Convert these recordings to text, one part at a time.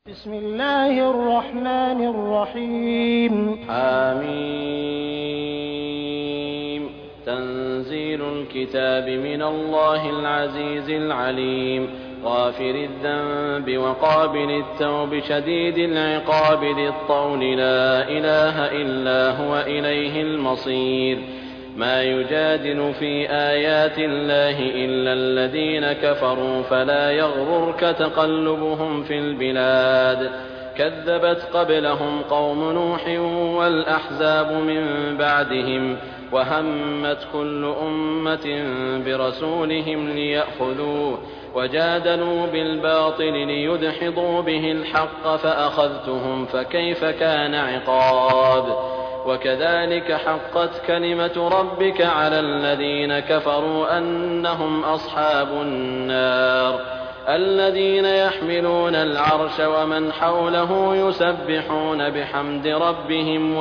بسم الله الرحمن الرحيم. حميم. تنزيل الكتاب من الله العزيز العليم، غافر الذنب وقابل التوب شديد العقاب ذي الطول، لا إله إلا هو إليه المصير. ما يجادل في آيات الله إلا الذين كفروا، فلا يغررك تقلبهم في البلاد. كذبت قبلهم قوم نوح والأحزاب من بعدهم، وهمت كل أمة برسولهم ليأخذوه، وجادلوا بالباطل ليدحضوا به الحق، فأخذتهم فكيف كان عقاب. وكذلك حقت كلمة ربك على الذين كفروا أنهم أصحاب النار. الذين يحملون العرش ومن حوله يسبحون بحمد ربهم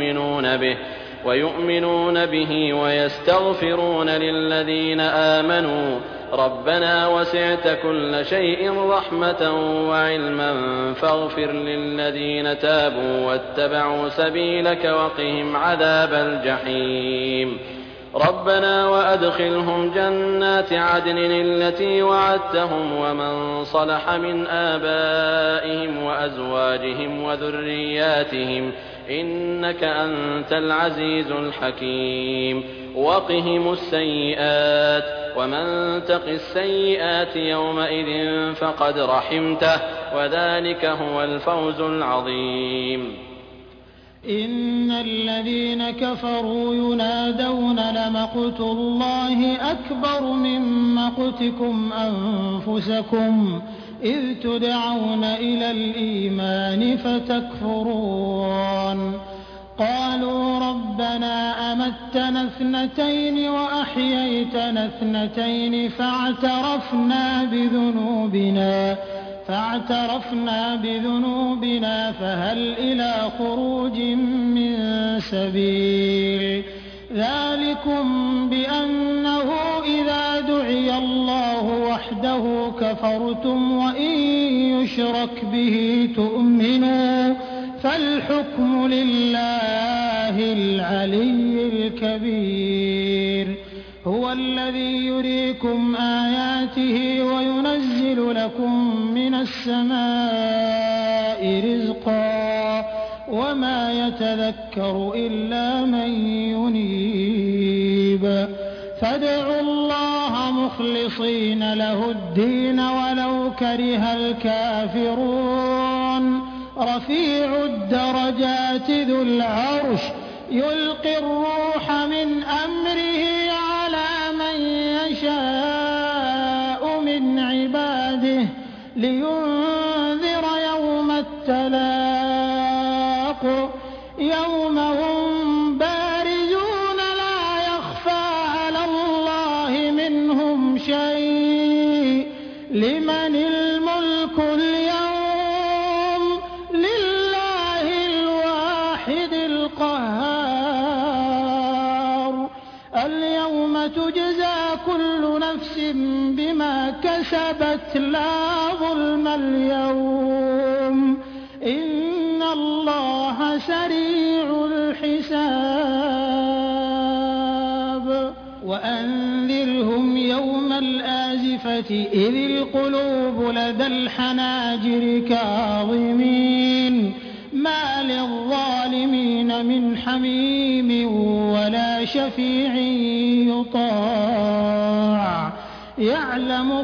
ويؤمنون به ويستغفرون للذين آمنوا ربنا وسعت كل شيء رحمة وعلما فاغفر للذين تابوا واتبعوا سبيلك وقهم عذاب الجحيم. ربنا وأدخلهم جنات عدن التي وعدتهم ومن صلح من آبائهم وأزواجهم وذرياتهم إنك أنت العزيز الحكيم. وقهم السيئات، ومن تق السيئات يومئذ فقد رحمته، وذلك هو الفوز العظيم. إن الذين كفروا ينادون لمقت الله أكبر من مقتكم أنفسكم إذ تدعون إلى الإيمان فتكفرون. قالوا ربنا أمتنا اثنتين وأحييتنا اثنتين فاعترفنا بذنوبنا فهل إلى خروج من سبيل. ذلكم بأنه إذا دعي الله وحده كفرتم وإن يشرك به تؤمنوا فالحكم لله العلي الكبير. هو الذي يريكم آياته وينزل لكم من السماء رزقا وما يتذكر إلا من ينيب. فادعوا الله مخلصين له الدين ولو كره الكافرون. رفيع الدرجات ذو العرش يلقي الروح من أمره على من يشاء من عباده لينذر يوم التلاق يوم هم بارزون لا يخفى على الله منهم شيء. لمن الملك اليوم لله الواحد القهار. اليوم تجزى كل نفس بما كسبت لا ظلم اليوم إن الله سريع الحساب. وأنذرهم يوم الآزفة إذ القلوب لدى الحناجر كاظمين ما للظالمين من حميم ولا شفيع يطاع. يعلم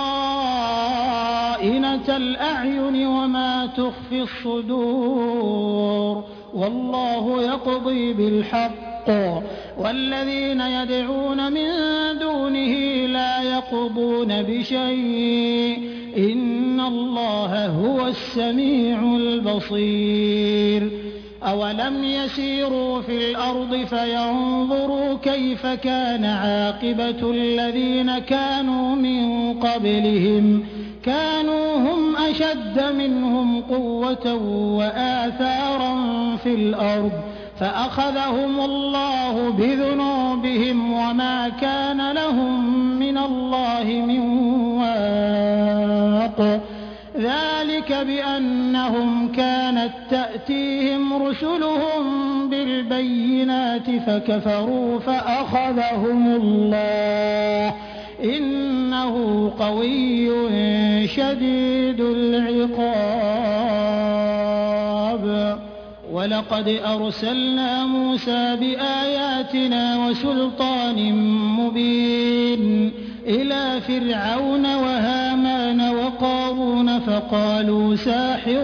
خائنة الأعين وما تخفي الصدور والله يقضي بالحق والذين يدعون من دونه لا يقضون بشيء إن الله هو السميع البصير. أولم يسيروا في الأرض فينظروا كيف كان عاقبة الذين كانوا من قبلهم كانوا هم أشد منهم قوة وآثارا في الأرض فأخذهم الله بذنوبهم وما كان لهم من الله من واق. ذلك بأنهم كانت تأتيهم رسلهم بالبينات فكفروا فأخذهم الله إنه قوي شديد العقاب. ولقد أرسلنا موسى بآياتنا وسلطان مبين إلى فرعون وهامان وقارون فقالوا ساحر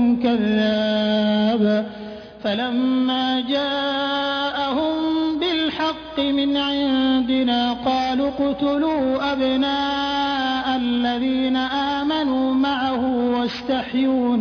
كذاب. فلما جاءهم بالحق من عندنا قالوا اقتلوا أبناء الذين آمنوا معه واستحيوا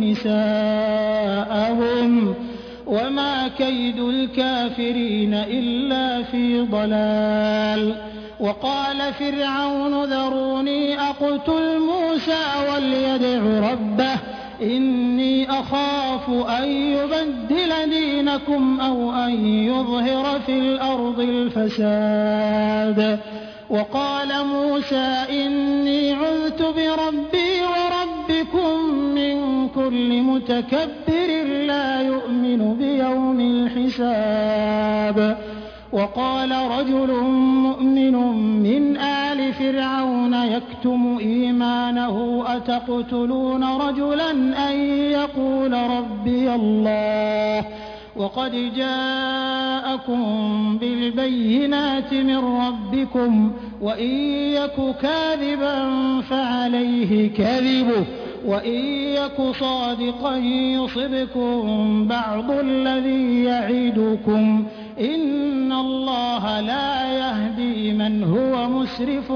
نساءهم وما كيد الكافرين إلا في ضلال. وقال فرعون ذروني أقتل موسى وليدع ربه إني أخاف أن يبدل دينكم أو أن يظهر في الأرض الفساد. وقال موسى إني عذت بربي وربكم من كل متكبر لا يؤمن بيوم الحساب. وقال رجل مؤمن من آل فرعون يكتم إيمانه أتقتلون رجلا أن يقول ربي الله وقد جاءكم بالبينات من ربكم وإن يك كاذبا فعليه كذبه وإن يك صادقا يصبكم بعض الذي يعدكم إن الله لا يهدي من هو مسرف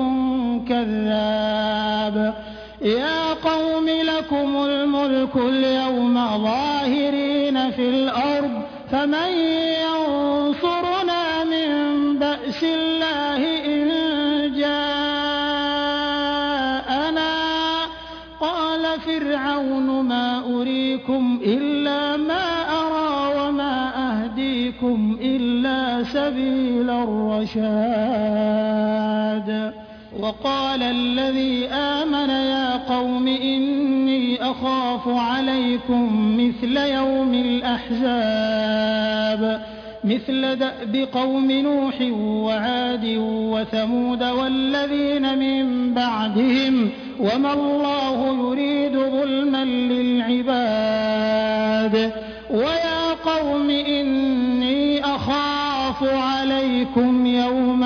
كذاب. يا قوم لكم الملك اليوم ظاهرين في الأرض فمن ينصرنا من بأس الله إن جاءنا. قال فرعون ما أريكم إلا ما أرى وما أهديكم إلا سبيل الرشاد. وقال الذي آمن يا قوم إني أخاف عليكم مثل يوم الأحزاب مثل دأب قوم نوح وعاد وثمود والذين من بعدهم وما الله يريد ظلما للعباد. ويا قوم إني أخاف عليكم يوم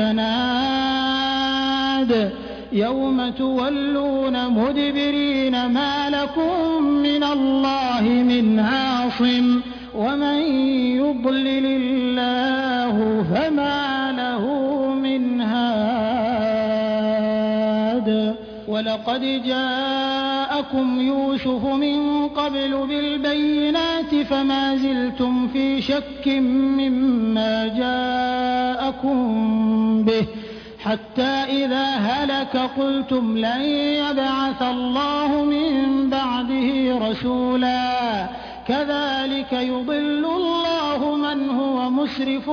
التناد يوم تولون مدبرين ما لكم من الله من عاصم ومن يضلل الله فما له من هاد. ولقد جاءكم يوسف من قبل بالبينات فما زلتم في شك مما جاءكم به حتى إذا هلك قلتم لن يبعث الله من بعده رسولا كذلك يضل الله من هو مسرف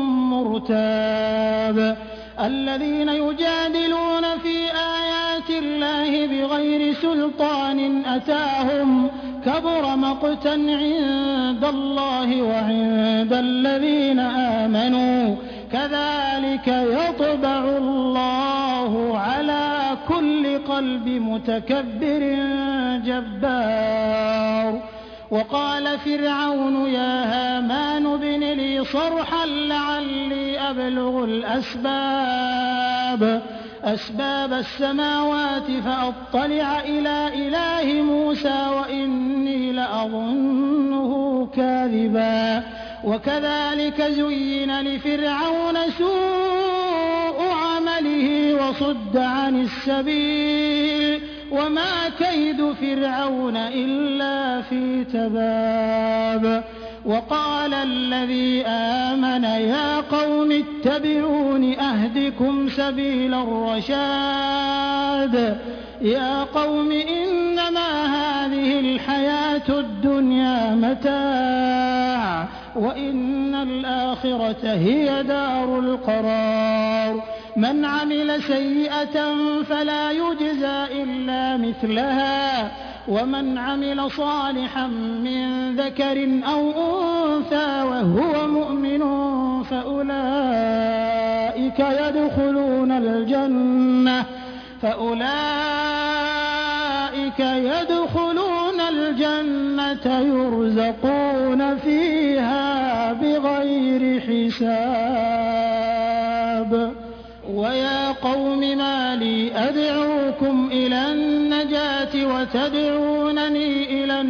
مرتاب. الذين يجادلون في آيات الله بغير سلطان أتاهم كبر مقتا عند الله وعند الذين آمنوا كذلك يطبع الله على كل قلب متكبر جبار. وقال فرعون يا هامان ابن لي صرحا لعلي أبلغ أسباب السماوات فأطلع إلى إله موسى وإني لأظنه كاذبا. وكذلك زين لفرعون سوء عمله وصد عن السبيل وما كيد فرعون إلا في تباب. وقال الذي آمن يا قوم اتبعون أهدكم سبيل الرشاد. يا قوم إنما هذه الحياة الدنيا متاع وإن الآخرة هي دار القرار. من عمل سيئة فلا يجزى إلا مثلها ومن عمل صالحا من ذكر أو أنثى وهو مؤمن فأولئك يدخلون الجنة يرزقون فيها بغير حساب. ويا قوم ما لي أدعوكم إلى النجاة وتدعونني إلى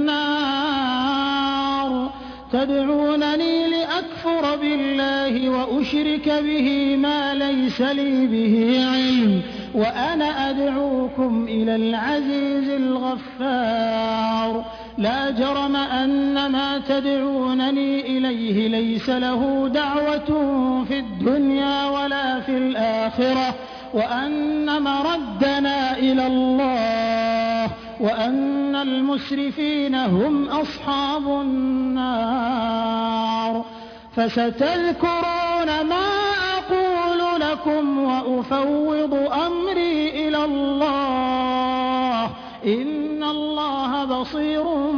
النار تدعونني لأكفر بالله وأشرك به ما ليس لي به علم وأنا أدعوكم إلى العزيز الغفار. لا جرم أن ما تدعونني إليه ليس له دعوة في الدنيا ولا في الآخرة وأن مردنا إلى الله وأن المسرفين هم أصحاب النار. فستذكرون ما أقول لكم وأفوض أمري إلى الله إن الله بصير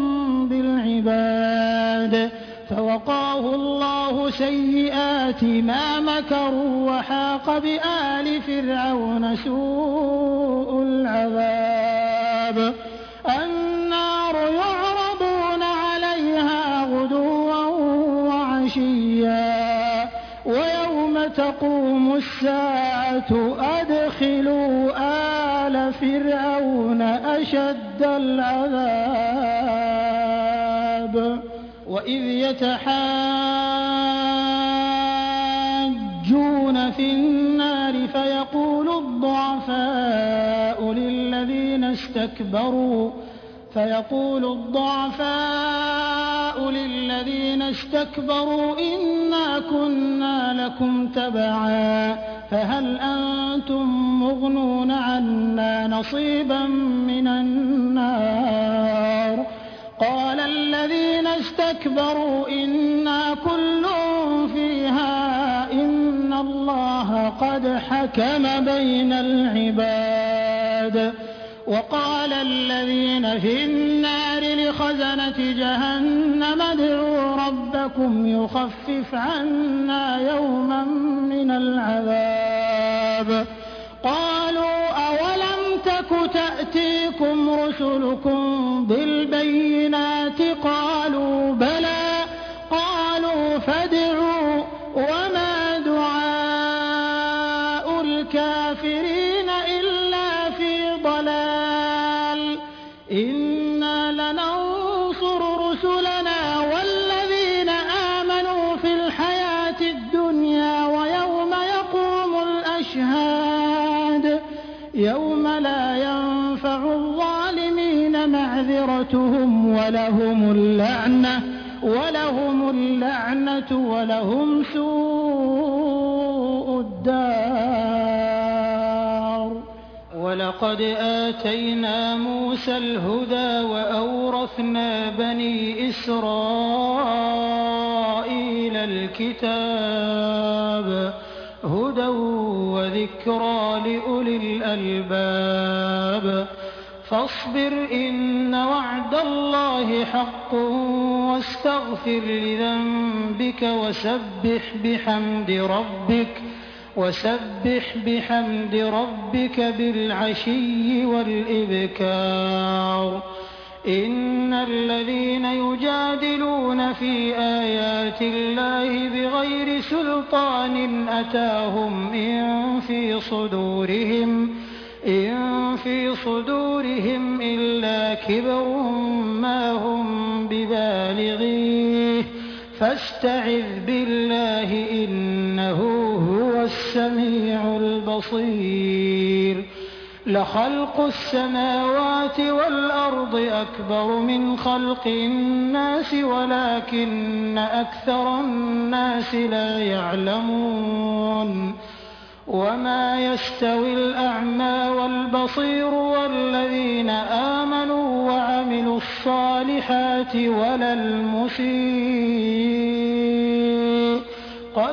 بالعباد. فوقاه الله سيئات ما مكروا وحاق بآل فرعون سوء العذاب. النار يعرضون عليها غدوا وعشيا ويوم تقوم الساعة أدخلوا آل فرعون أشد العذاب. وإذ يتحاجون في النار فيقول الضعفاء للذين استكبروا إنا كنا لكم تبعا فهل أنتم مغنون عنا نصيبا من النار. قال الذين استكبروا إنا كل فيها إن الله قد حكم بين العباد. وقال الذين في النار لخزنة جهنم ادعوا ربكم يخفف عنا يوما من العذاب. قالوا أولم تك تأتيكم رسلكم بالبينات قالوا بلى قالوا فادعوا وما دعاء الكافرين إلا في ضلال. إنا لننصر رسلنا والذين آمنوا في الحياة الدنيا ويوم يقوم الأشهاد يوم لا ينفع الظالمين معذرتهم ولهم اللعنة ولهم سوء الدار. ولقد آتينا موسى الهدى وأورثنا بني إسرائيل الكتاب هدى وذكرى لأولي الألباب. فاصبر إن وعد الله حق واستغفر لذنبك وسبح بحمد ربك بالعشي والإبكار. إن الذين يجادلون في آيات الله بغير سلطان أتاهم إن في صدورهم إلا كبر ما هم ببالغيه فاستعذ بالله إنه هو السميع البصير. لخلق السماوات والأرض أكبر من خلق الناس ولكن أكثر الناس لا يعلمون. وما يستوي الأعمى والبصير والذين آمنوا وعملوا الصالحات ولا المسيء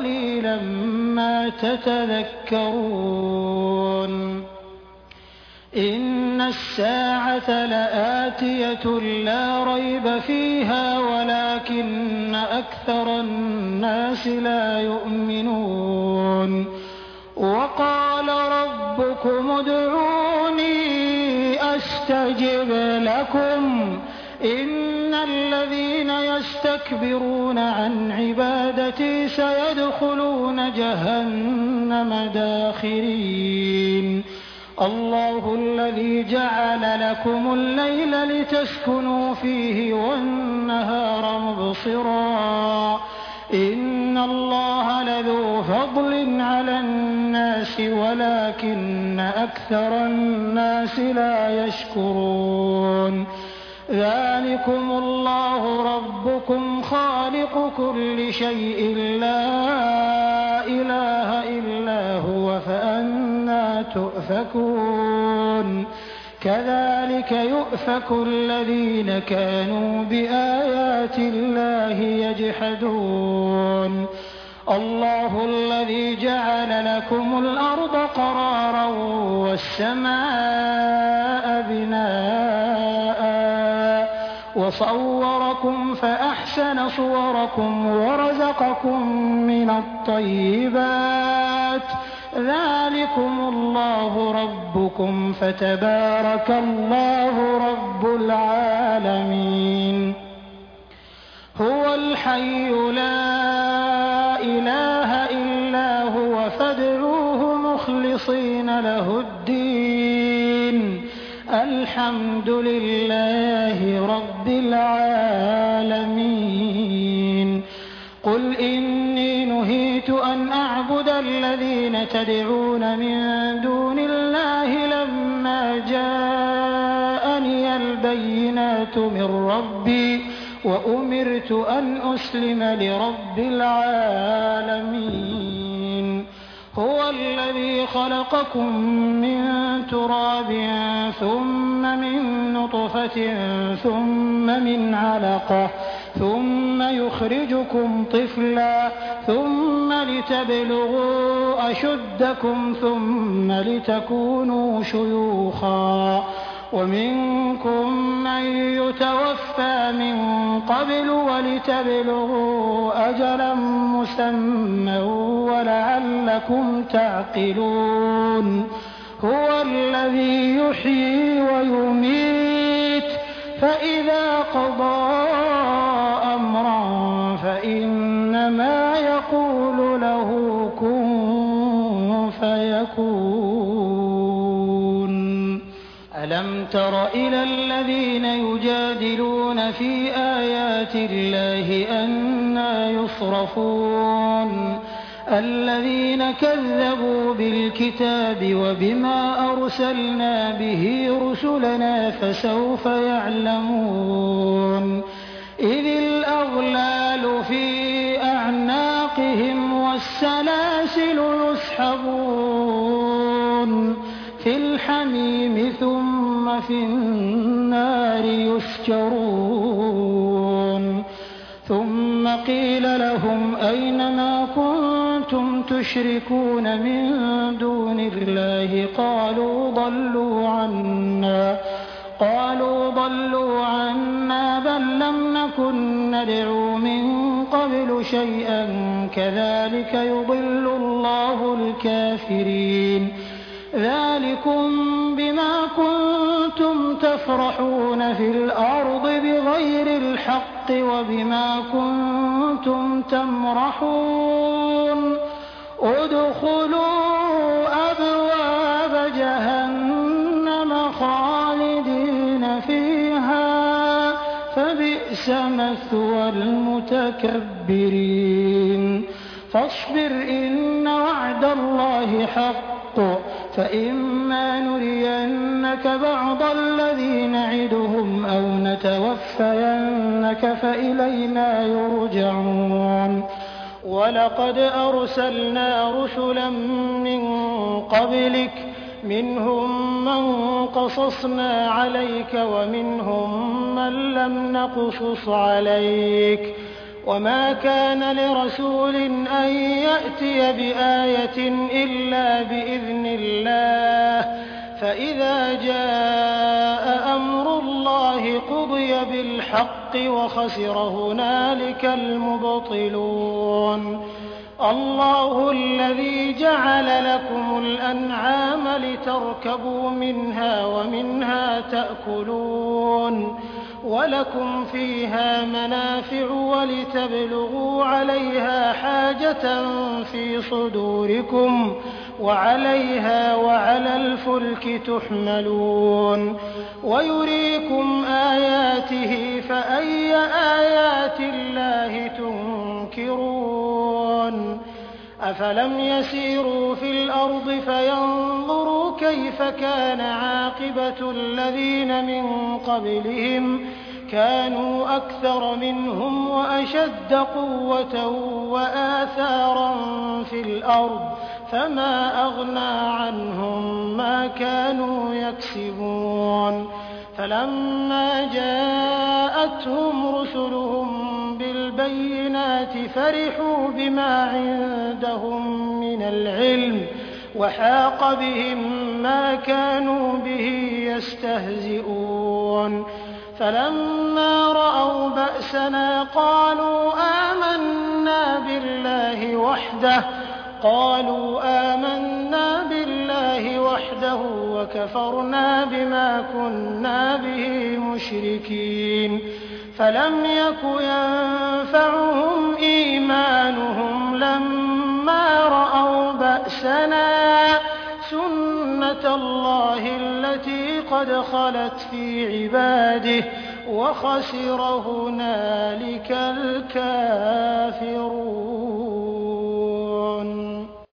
قليلا ما تتذكرون. إن الساعة لآتية لا ريب فيها ولكن أكثر الناس لا يؤمنون وقال ربكم ادعوني أستجب لكم إن الذين يستكبرون عن عبادتي سيدخلون جهنم داخرين الله الذي جعل لكم الليل لتسكنوا فيه والنهار مبصرا إن الله لذو فضل على الناس ولكن أكثر الناس لا يشكرون ذلكم الله ربكم خالق كل شيء لا إله إلا هو فأنى تؤفكون كذلك يؤفك الذين كانوا بآيات الله يجحدون الله الذي جعل لكم الأرض قرارا والسماء بناء وصوركم فأحسن صوركم ورزقكم من الطيبات ذلكم الله ربكم فتبارك الله رب العالمين هو الحي لا إله إلا هو فادعوه مخلصين له الدين الحمد لله رب العالمين قل إني نهيت أن أعبد الذين تدعون من دون الله لما جاءني البينات من ربي وأمرت أن أسلم لرب العالمين هو الذي خلقكم من تراب ثم من نطفة ثم من علقة ثم يخرجكم طفلا ثم لتبلغوا أشدكم ثم لتكونوا شيوخا ومنكم من يتوفى من قبل ولتبلغوا أجلا مسمى ولعلكم تعقلون هو الذي يحيي ويميت فإذا قضى أمرا فإنما يقول له كن فيكون ألم تر إلى الذين يجادلون في آيات الله أنى يصرفون الذين كذبوا بالكتاب وبما أرسلنا به رسلنا فسوف يعلمون إذ الأغلال في أعناقهم والسلاسل يسحبون في الحميم ثم في النار يسجرون ثم قيل لهم أين ما كنتم تشركون من دون الله قالوا ضلوا عنا بل لم نكن ندعو من قبل شيئا كذلك يضل الله الكافرين ذلكم بما كنتم تفرحون في الأرض بغير الحق وبما كنتم تمرحون ادخلوا أبواب جهنم خالدين فيها فبئس مثوى المتكبرين فاصبر إن وعد الله حق فإما نرينك بعض الذي نعدهم أو نتوفينك فإلينا يرجعون ولقد أرسلنا رسلا من قبلك منهم من قصصنا عليك ومنهم من لم نقصص عليك وما كان لرسول أن يأتي بآية إلا بإذن الله فإذا جاء أمر الله قضي بالحق وخسر هنالك المبطلون الله الذي جعل لكم الأنعام لتركبوا منها ومنها تأكلون ولكم فيها منافع ولتبلغوا عليها حاجة في صدوركم وعليها وعلى الفلك تحملون ويريكم آياته فأي آيات الله تنكرون أفلم يسيروا في الأرض فينظروا كيف كان عاقبة الذين من قبلهم كانوا أكثر منهم وأشد قوة وآثارا في الأرض فما أغنى عنهم ما كانوا يكسبون فلما جاءتهم رسلهم بالبينات فرحوا بما عندهم من العلم وحاق بهم ما كانوا به يستهزئون فلما رأوا بأسنا قالوا آمنا بالله وحده وكفرنا بما كنا به مشركين فلم يك ينفعهم إيمانهم لما رأوا بأسنا سنة الله التي قد خلت في عباده وخسر هنالك الكافرون